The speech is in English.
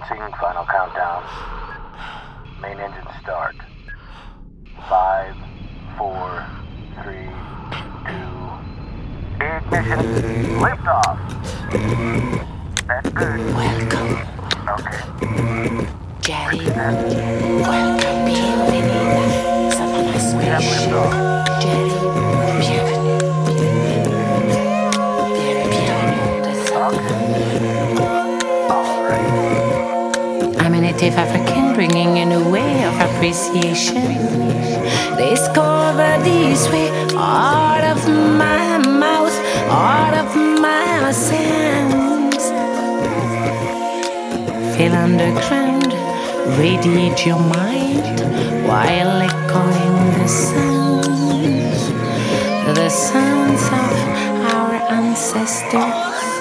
Announcing final countdown. Main engine start. 5, 4, 3, 2. Ignition. Lift off. That's good. Welcome. Okay. Jerry. Welcome. Bienvenida. Sama más We have lift off. Jerry. I'm a native African bringing a new way of appreciation. Discover this way, out of my mouth, out of my sense. Feel underground, radiate your mind while echoing the sounds of our ancestors.